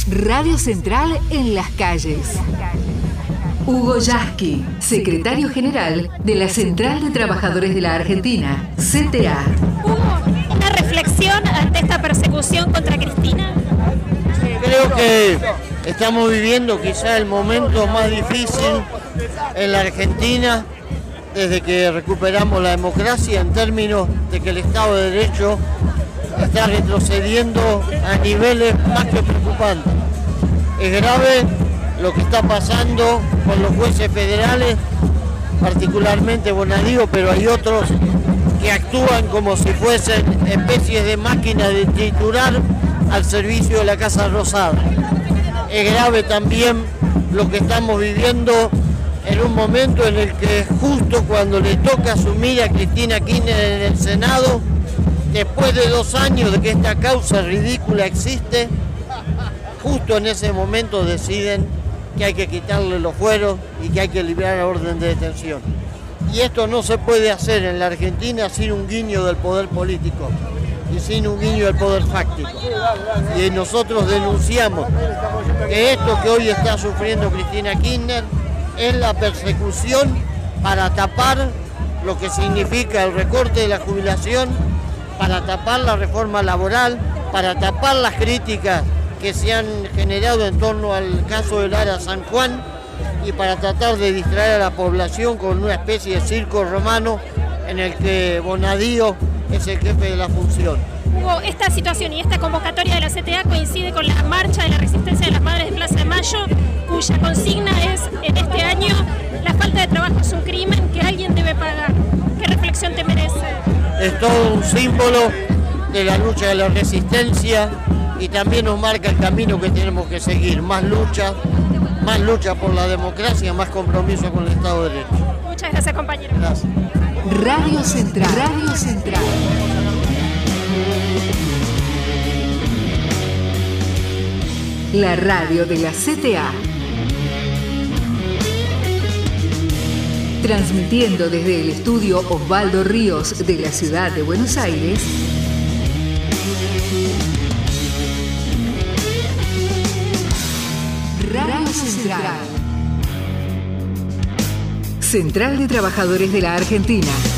Radio Central en las calles. Hugo Yasky, secretario general de la Central de Trabajadores de la Argentina, CTA. Hugo, ¿una reflexión ante esta persecución contra Cristina? Sí, creo que estamos viviendo quizá el momento más difícil en la Argentina desde que recuperamos la democracia, en términos de que el Estado de Derecho está retrocediendo a niveles más que preocupantes. Es grave lo que está pasando con los jueces federales, particularmente Bonadío, pero hay otros que actúan como si fuesen especies de máquinas de triturar al servicio de la Casa Rosada. Es grave también lo que estamos viviendo en un momento en el que justo cuando le toca asumir a Cristina Kirchner en el Senado, después de 2 años de que esta causa ridícula existe, justo en ese momento deciden que hay que quitarle los fueros y que hay que liberar la orden de detención. Y esto no se puede hacer en la Argentina sin un guiño del poder político y sin un guiño del poder fáctico. Y nosotros denunciamos que esto que hoy está sufriendo Cristina Kirchner es la persecución para tapar lo que significa el recorte de la jubilación, para tapar la reforma laboral, para tapar las críticas que se han generado en torno al caso del Ara San Juan y para tratar de distraer a la población con una especie de circo romano en el que Bonadío es el jefe de la función. Hugo, esta situación y esta convocatoria de la CTA coincide con la marcha de la resistencia de las madres de Plaza de Mayo, cuya consigna es, en este año, la falta de trabajo es un crimen que alguien debe pagar. ¿Qué reflexión te merece? Es todo un símbolo de la lucha de la resistencia y también nos marca el camino que tenemos que seguir. Más lucha por la democracia, más compromiso con el Estado de Derecho. Muchas gracias, compañero. Gracias. Radio Central. Radio Central. La radio de la CTA. Transmitiendo desde el estudio Osvaldo Ríos de la ciudad de Buenos Aires. Radio Central. Central de Trabajadores de la Argentina.